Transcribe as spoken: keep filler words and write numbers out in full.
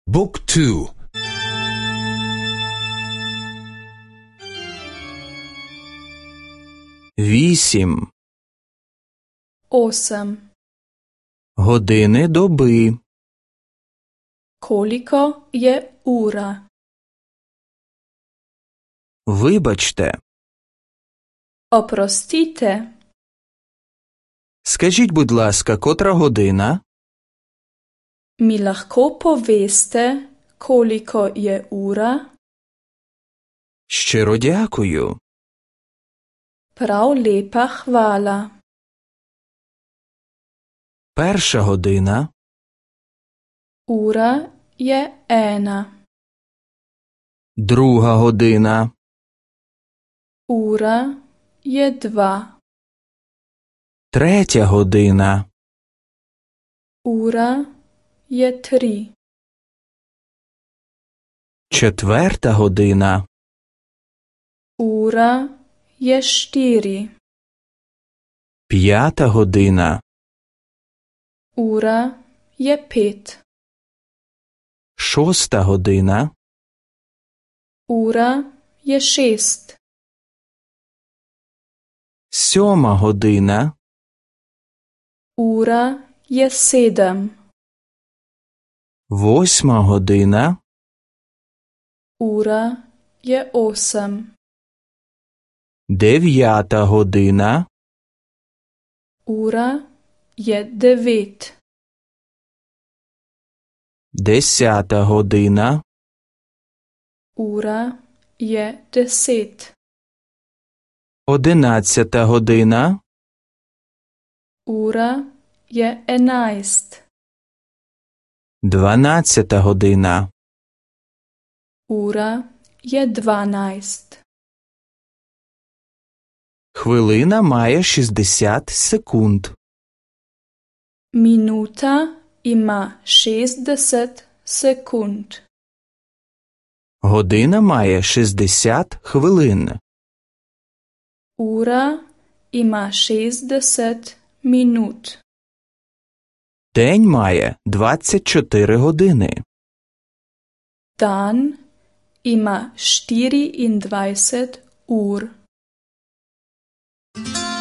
Book two. Вісім. Osem. Години доби. Koliko je ura? Вибачте. Oprostite. Скажіть, будь ласка, котра година? Mi lahko poveste, koliko je ura? Щиро дякую. Prav lepa hvala. Перша година. Ura je ena. Друга година. Ura je dva. Третя година. Ura je tri. Четверта година. Ura je štiri. П'ята година. Ura je pet. Шоста година. Ura je šest. Сьома година. Ura je sedem. Восьма година. Ura je osem. Дев'ята година. Ura je devet. Десята година. Ura je deset. Одинадцята година. Ura je enajst. Дванадцята година. Ura je dvanajst. Хвилина має шістдесят секунд. Minuta ima šestdeset sekund. Година має шістдесят хвилин. Ura ima šestdeset minut. День має двадцять чотири години. Dan ima štiriindvajset ur.